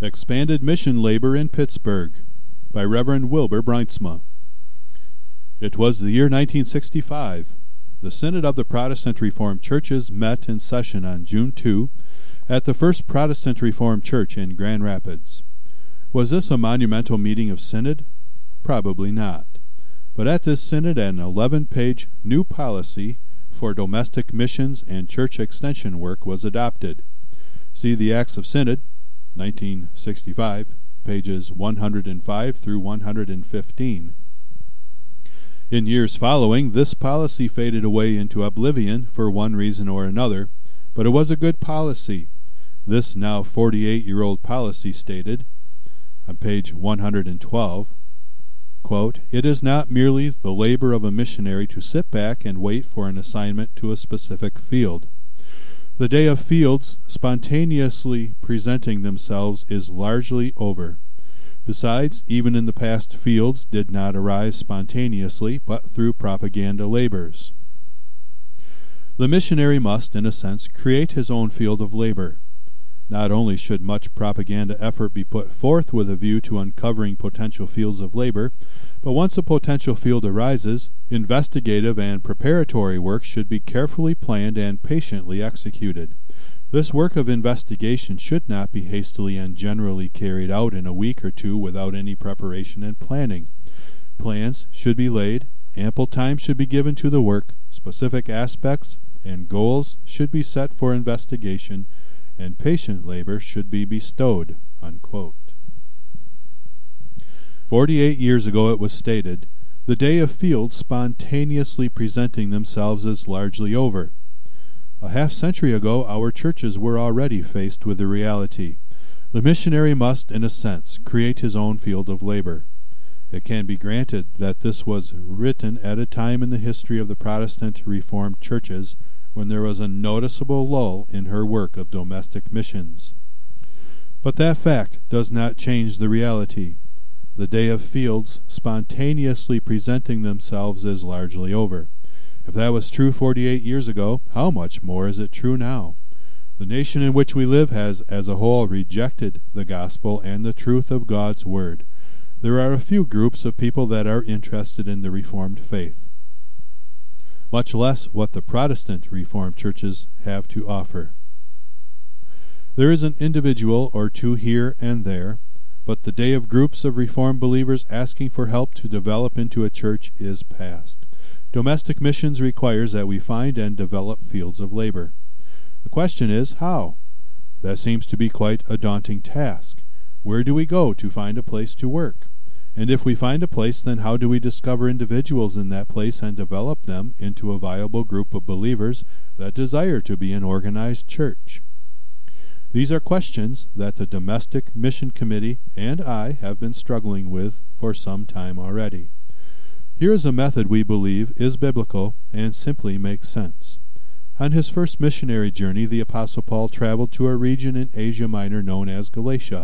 Expanded Mission Labor in Pittsburgh by Reverend Wilbur Breinsma. It was the year 1965. The Synod of the Protestant Reformed Churches met in session on June 2 at the First Protestant Reformed Church in Grand Rapids. Was this a monumental meeting of Synod? Probably not. But at this Synod, an 11-page new policy for domestic missions and church extension work was adopted. See the Acts of Synod, 1965, pages 105 through 115. In years following, this policy faded away into oblivion for one reason or another, but it was a good policy. This now 48-year-old policy stated, on page 112, quote, "It is not merely the labor of a missionary to sit back and wait for an assignment to a specific field. The day of fields spontaneously presenting themselves is largely over. Besides, even in the past, fields did not arise spontaneously, but through propaganda labors. The missionary must, in a sense, create his own field of labor. Not only should much propaganda effort be put forth with a view to uncovering potential fields of labor, but once a potential field arises, investigative and preparatory work should be carefully planned and patiently executed. This work of investigation should not be hastily and generally carried out in a week or two without any preparation and planning. Plans should be laid, ample time should be given to the work, specific aspects and goals should be set for investigation, and patient labor should be bestowed." Unquote. 48 years ago it was stated, "The day of fields spontaneously presenting themselves is largely over." A half-century ago our churches were already faced with the reality. The missionary must, in a sense, create his own field of labor. It can be granted that this was written at a time in the history of the Protestant Reformed churches when there was a noticeable lull in her work of domestic missions. But that fact does not change the reality. The day of fields spontaneously presenting themselves is largely over. If that was true 48 years ago, how much more is it true now? The nation in which we live has, as a whole, rejected the gospel and the truth of God's word. There are a few groups of people that are interested in the Reformed faith, much less what the Protestant Reformed churches have to offer. There is an individual or two here and there, but the day of groups of Reformed believers asking for help to develop into a church is past. Domestic missions requires that we find and develop fields of labor. The question is, how? That seems to be quite a daunting task. Where do we go to find a place to work? And if we find a place, then how do we discover individuals in that place and develop them into a viable group of believers that desire to be an organized church? These are questions that the Domestic Mission Committee and I have been struggling with for some time already. Here is a method we believe is biblical and simply makes sense. On his first missionary journey, the Apostle Paul traveled to a region in Asia Minor known as Galatia.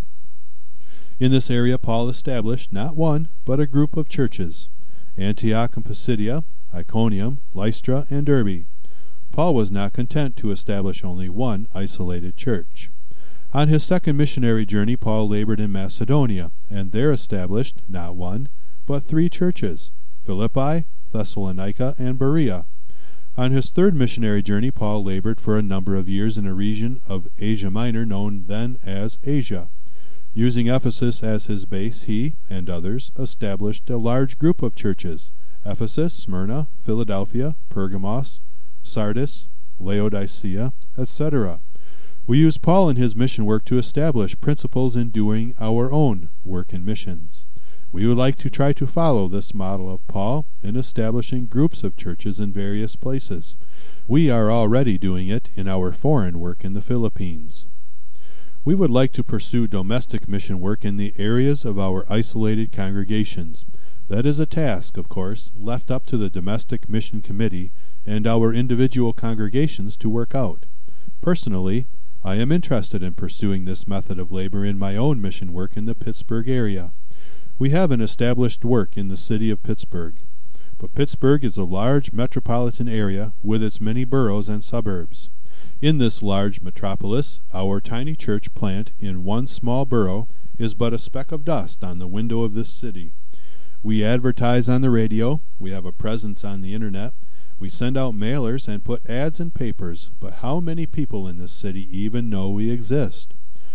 In this area, Paul established not one, but a group of churches: Antioch and Pisidia, Iconium, Lystra, and Derbe. Paul was not content to establish only one isolated church. On his second missionary journey, Paul labored in Macedonia, and there established not one, but 3 churches: Philippi, Thessalonica, and Berea. On his third missionary journey, Paul labored for a number of years in a region of Asia Minor known then as Asia. Using Ephesus as his base, he and others established a large group of churches: Ephesus, Smyrna, Philadelphia, Pergamos, Sardis, Laodicea, etc. We use Paul in his mission work to establish principles in doing our own work in missions. We would like to try to follow this model of Paul in establishing groups of churches in various places. We are already doing it in our foreign work in the Philippines. We would like to pursue domestic mission work in the areas of our isolated congregations. That is a task, of course, left up to the Domestic Mission Committee and our individual congregations to work out. Personally, I am interested in pursuing this method of labor in my own mission work in the Pittsburgh area. We have an established work in the city of Pittsburgh, but Pittsburgh is a large metropolitan area with its many boroughs and suburbs. In this large metropolis, our tiny church plant in one small borough is but a speck of dust on the window of this city. We advertise on the radio, we have a presence on the internet, we send out mailers and put ads in papers, but how many people in this city even know we exist?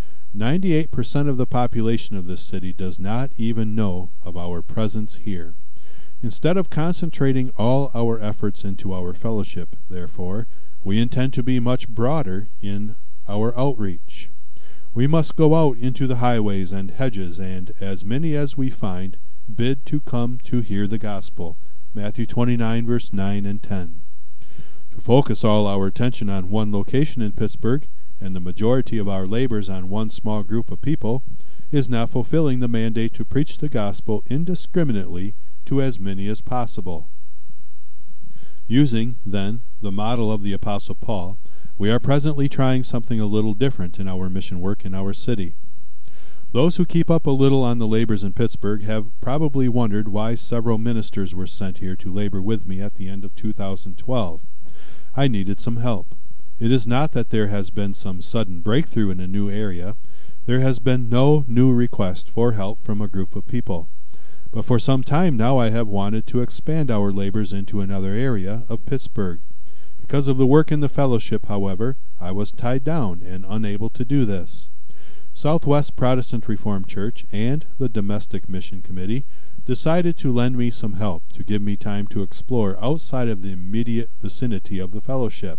98% of the population of this city does not even know of our presence here. Instead of concentrating all our efforts into our fellowship, therefore, we intend to be much broader in our outreach. We must go out into the highways and hedges, and as many as we find, bid to come to hear the gospel. Matthew 29, verse 9 and 10. To focus all our attention on one location in Pittsburgh, and the majority of our labors on one small group of people, is not fulfilling the mandate to preach the gospel indiscriminately to as many as possible. Using, then, the model of the Apostle Paul, we are presently trying something a little different in our mission work in our city. Those who keep up a little on the labors in Pittsburgh have probably wondered why several ministers were sent here to labor with me at the end of 2012. I needed some help. It is not that there has been some sudden breakthrough in a new area. There has been no new request for help from a group of people. But for some time now I have wanted to expand our labors into another area of Pittsburgh. Because of the work in the fellowship, however, I was tied down and unable to do this. Southwest Protestant Reformed Church and the Domestic Mission Committee decided to lend me some help to give me time to explore outside of the immediate vicinity of the fellowship.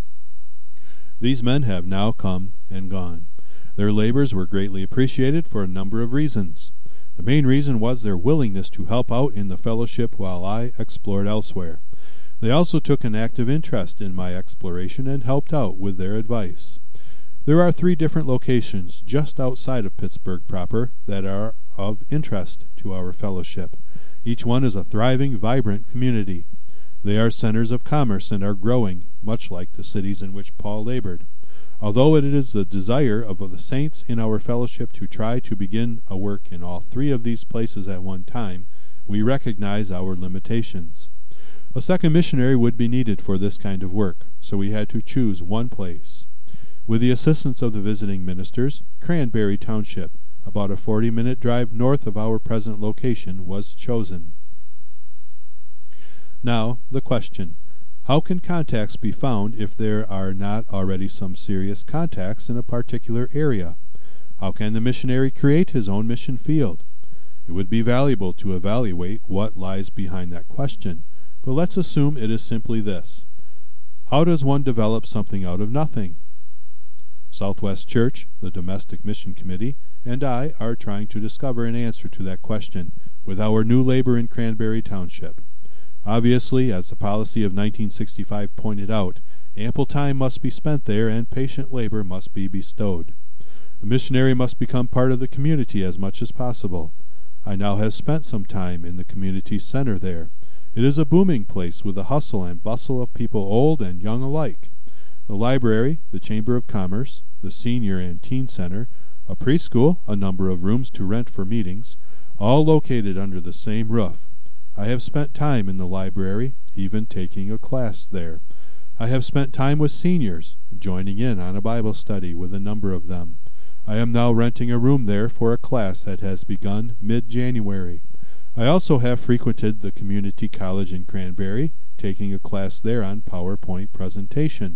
These men have now come and gone. Their labors were greatly appreciated for a number of reasons. The main reason was their willingness to help out in the fellowship while I explored elsewhere. They also took an active interest in my exploration and helped out with their advice. There are 3 different locations just outside of Pittsburgh proper that are of interest to our fellowship. Each one is a thriving, vibrant community. They are centers of commerce and are growing, much like the cities in which Paul labored. Although it is the desire of the saints in our fellowship to try to begin a work in all 3 of these places at one time, we recognize our limitations. A second missionary would be needed for this kind of work, so we had to choose one place. With the assistance of the visiting ministers, Cranberry Township, about a 40-minute drive north of our present location, was chosen. Now, the question: how can contacts be found if there are not already some serious contacts in a particular area? How can the missionary create his own mission field? It would be valuable to evaluate what lies behind that question, but let's assume it is simply this: how does one develop something out of nothing? Southwest Church, the Domestic Mission Committee, and I are trying to discover an answer to that question with our new labor in Cranberry Township. Obviously, as the policy of 1965 pointed out, ample time must be spent there and patient labor must be bestowed. The missionary must become part of the community as much as possible. I now have spent some time in the community center there. It is a booming place with the hustle and bustle of people old and young alike. The library, the Chamber of Commerce, the Senior and Teen Center, a preschool, a number of rooms to rent for meetings, all located under the same roof. I have spent time in the library, even taking a class there. I have spent time with seniors, joining in on a Bible study with a number of them. I am now renting a room there for a class that has begun mid-January. I also have frequented the community college in Cranberry, taking a class there on PowerPoint presentation.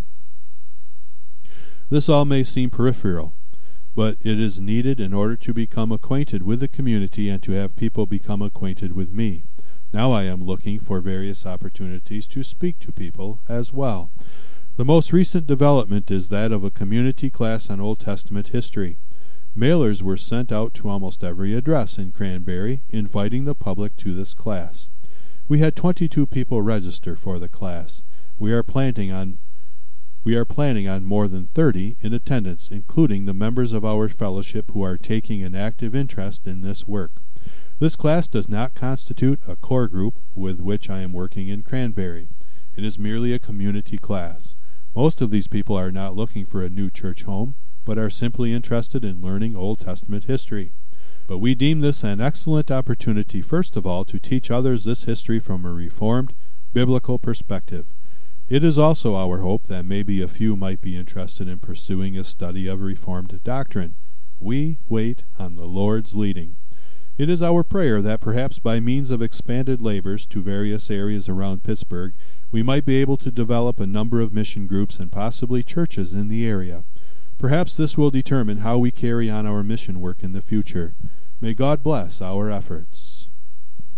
This all may seem peripheral, but it is needed in order to become acquainted with the community and to have people become acquainted with me. Now I am looking for various opportunities to speak to people as well. The most recent development is that of a community class on Old Testament history. Mailers were sent out to almost every address in Cranberry, inviting the public to this class. We had 22 people register for the class. We are planning on more than 30 in attendance, including the members of our fellowship who are taking an active interest in this work. This class does not constitute a core group with which I am working in Cranberry. It is merely a community class. Most of these people are not looking for a new church home, but are simply interested in learning Old Testament history. But we deem this an excellent opportunity, first of all, to teach others this history from a Reformed, biblical perspective. It is also our hope that maybe a few might be interested in pursuing a study of Reformed doctrine. We wait on the Lord's leading. It is our prayer that perhaps by means of expanded labors to various areas around Pittsburgh, we might be able to develop a number of mission groups and possibly churches in the area. Perhaps this will determine how we carry on our mission work in the future. May God bless our efforts.